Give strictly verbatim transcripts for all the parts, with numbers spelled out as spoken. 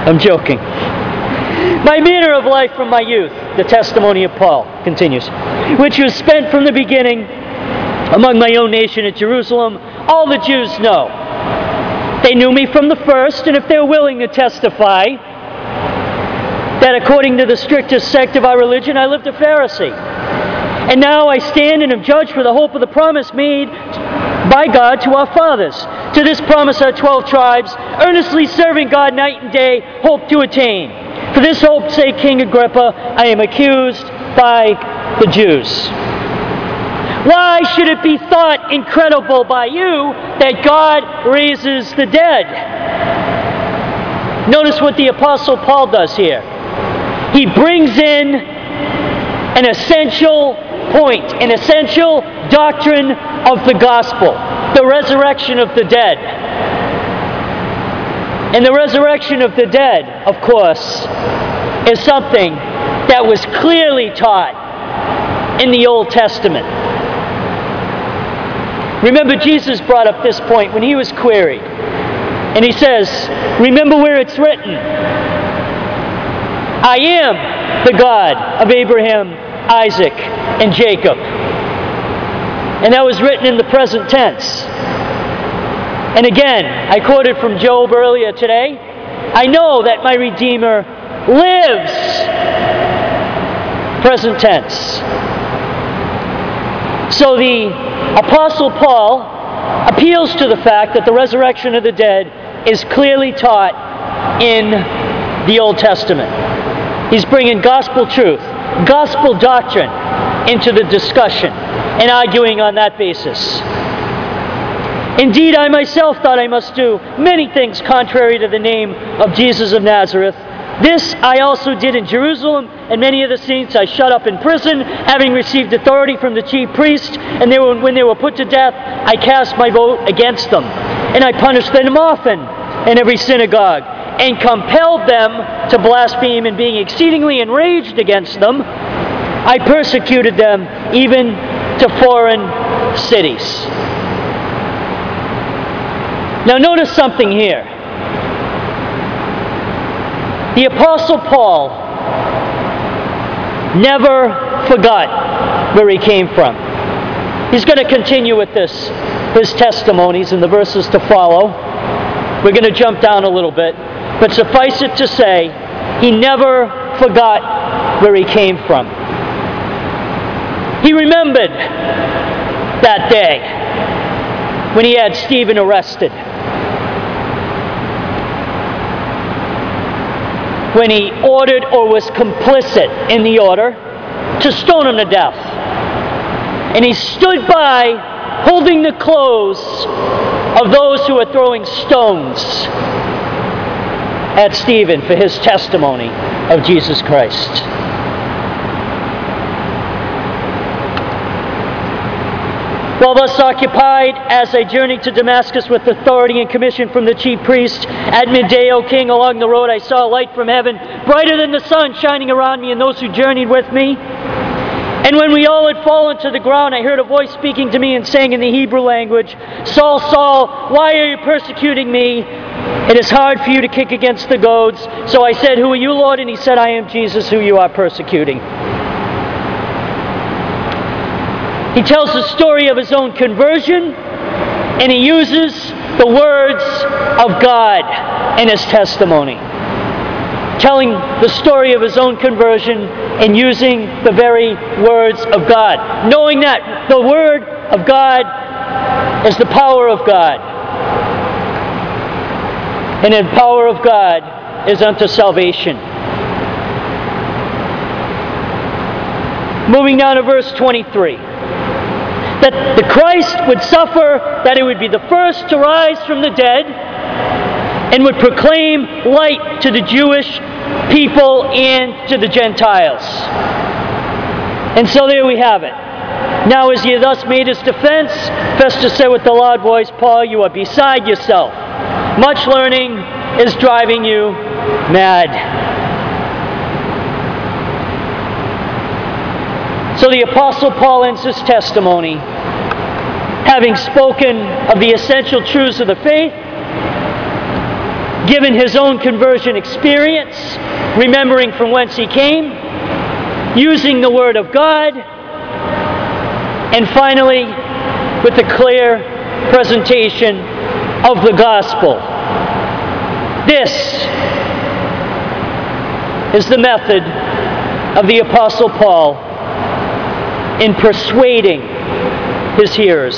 I'm joking. My manner of life from my youth, the testimony of Paul continues, which was spent from the beginning among my own nation at Jerusalem, all the Jews know. They knew me from the first, and if they're willing to testify that according to the strictest sect of our religion, I lived a Pharisee. And now I stand and am judged for the hope of the promise made by God to our fathers. To this promise our twelve tribes, earnestly serving God night and day, hope to attain. For this hope's sake, King Agrippa, I am accused by the Jews. Why should it be thought incredible by you that God raises the dead? Notice what the Apostle Paul does here. He brings in an essential point, an essential doctrine of the gospel, the resurrection of the dead. And the resurrection of the dead, of course, is something that was clearly taught in the Old Testament. Remember, Jesus brought up this point when he was queried. And he says, remember where it's written, I am the God of Abraham, Isaac, and Jacob. And that was written in the present tense. And again, I quoted from Job earlier today, I know that my Redeemer lives. Present tense. So the Apostle Paul appeals to the fact that the resurrection of the dead is clearly taught in the Old Testament. He's bringing gospel truth, gospel doctrine into the discussion and arguing on that basis. Indeed, I myself thought I must do many things contrary to the name of Jesus of Nazareth. This I also did in Jerusalem, and many of the saints I shut up in prison, having received authority from the chief priest, and they were, when they were put to death, I cast my vote against them. And I punished them often in every synagogue, and compelled them to blaspheme, and being exceedingly enraged against them, I persecuted them even to foreign cities. Now notice something here. The Apostle Paul never forgot where he came from. He's going to continue with this, his testimonies in the verses to follow. We're going to jump down a little bit. But suffice it to say, he never forgot where he came from. He remembered that day when he had Stephen arrested. When he ordered or was complicit in the order to stone him to death. And he stood by holding the clothes of those who were throwing stones at Stephen for his testimony of Jesus Christ. While thus occupied, as I journeyed to Damascus with authority and commission from the chief priest, at midday, O king, along the road I saw a light from heaven, brighter than the sun, shining around me and those who journeyed with me. And when we all had fallen to the ground, I heard a voice speaking to me and saying in the Hebrew language, Saul, Saul, why are you persecuting me? It is hard for you to kick against the goads. So I said, who are you, Lord? And he said, I am Jesus, who you are persecuting. He tells the story of his own conversion, and he uses the words of God in his testimony. Telling the story of his own conversion and using the very words of God. Knowing that the Word of God is the power of God. And the power of God is unto salvation. Moving down to verse twenty-three. That the Christ would suffer, that he would be the first to rise from the dead, and would proclaim light to the Jewish people and to the Gentiles. And so there we have it. Now as he had thus made his defense, Festus said with a loud voice, Paul, you are beside yourself. Much learning is driving you mad. So the Apostle Paul ends his testimony, having spoken of the essential truths of the faith, given his own conversion experience, remembering from whence he came, using the Word of God, and finally, with a clear presentation of the gospel. This is the method of the Apostle Paul in persuading his hearers.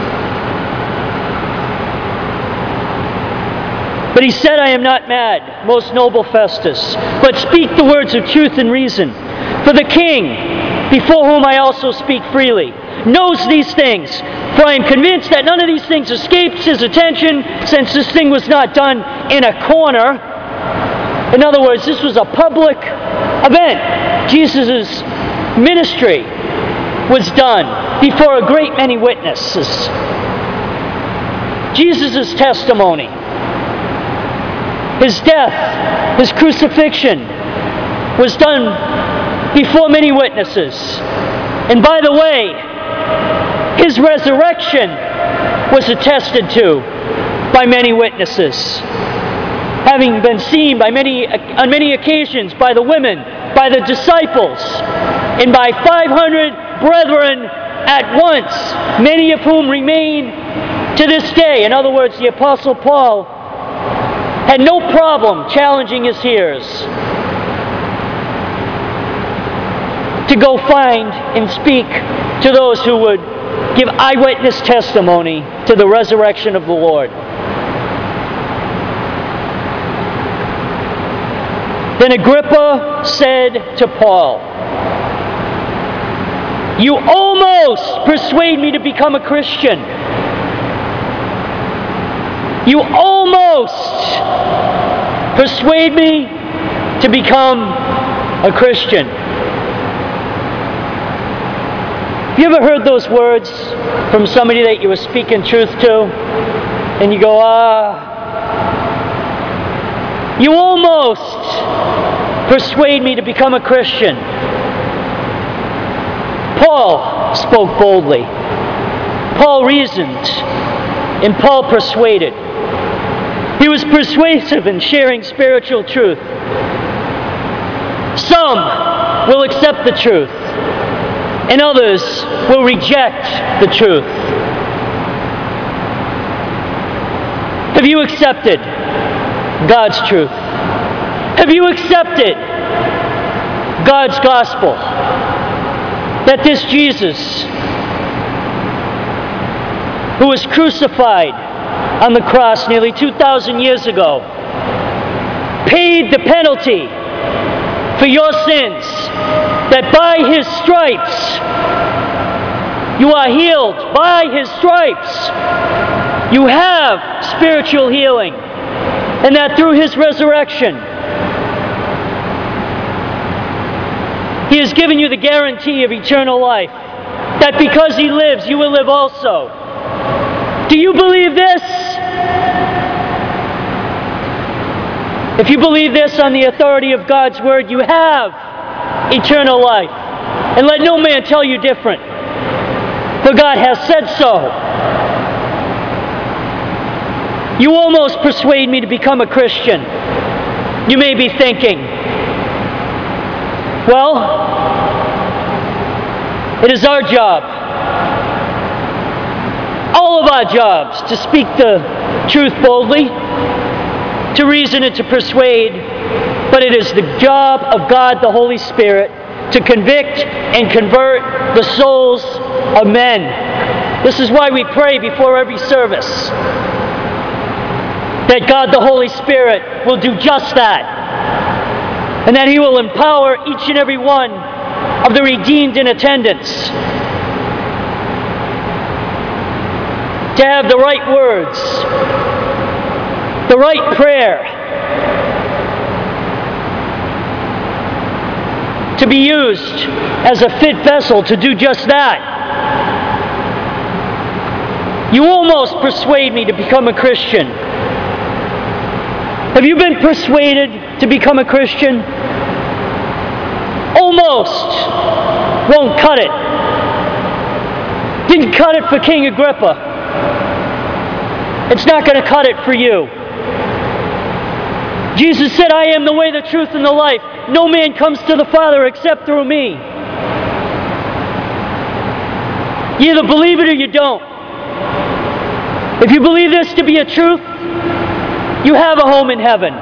But he said, I am not mad, most noble Festus, but speak the words of truth and reason. For the king, before whom I also speak freely, knows these things. For I am convinced that none of these things escapes his attention, since this thing was not done in a corner. In other words, this was a public event. Jesus' ministry was done before a great many witnesses. Jesus' testimony, his death, his crucifixion, was done before many witnesses. And by the way, his resurrection was attested to by many witnesses, having been seen by many, on many occasions by the women, by the disciples, and by five hundred brethren at once, many of whom remain to this day. In other words, the Apostle Paul had no problem challenging his hearers to go find and speak to those who would give eyewitness testimony to the resurrection of the Lord. Then Agrippa said to Paul, you almost persuade me to become a Christian. You almost persuade me to become a Christian. Have you ever heard those words from somebody that you were speaking truth to? And you go, ah, you almost persuade me to become a Christian. Paul spoke boldly. Paul reasoned. And Paul persuaded. He was persuasive in sharing spiritual truth. Some will accept the truth, and others will reject the truth. Have you accepted God's truth? Have you accepted God's gospel? That this Jesus, who was crucified on the cross nearly two thousand years ago, paid the penalty for your sins, that by his stripes you are healed. By his stripes you have spiritual healing, and that through his resurrection he has given you the guarantee of eternal life, that because he lives you will live also. Do you believe this? If you believe this on the authority of God's word, you have eternal life. And let no man tell you different, for God has said so. You almost persuade me to become a Christian. You may be thinking, well, it is our job, all of our jobs, to speak the truth boldly, to reason and to persuade, but it is the job of God the Holy Spirit to convict and convert the souls of men. This is why we pray before every service, that God the Holy Spirit will do just that, and that he will empower each and every one of the redeemed in attendance to have the right words, the right prayer, to be used as a fit vessel to do just that. You almost persuade me to become a Christian. Have you been persuaded to become a Christian? Almost won't cut it. Didn't cut it for King Agrippa. It's not going to cut it for you. Jesus said, I am the way, the truth, and the life. No man comes to the Father except through me. You either believe it or you don't. If you believe this to be a truth, you have a home in heaven.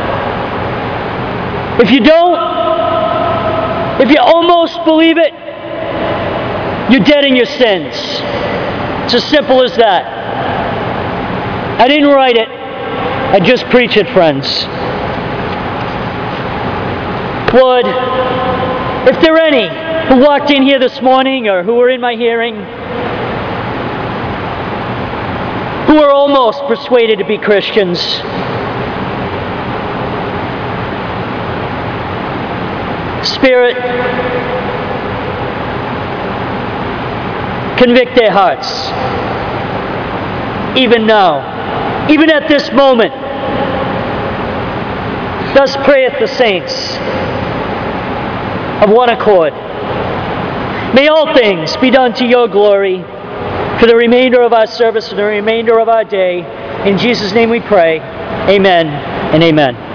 If you don't, if you almost believe it, you're dead in your sins. It's as simple as that. I didn't write it. I just preach it, friends. Lord, if there are any who walked in here this morning or who were in my hearing who are almost persuaded to be Christians, Spirit, convict their hearts, even now, even at this moment. Thus prayeth the saints of one accord. May all things be done to your glory for the remainder of our service and the remainder of our day. In Jesus' name we pray. Amen and amen.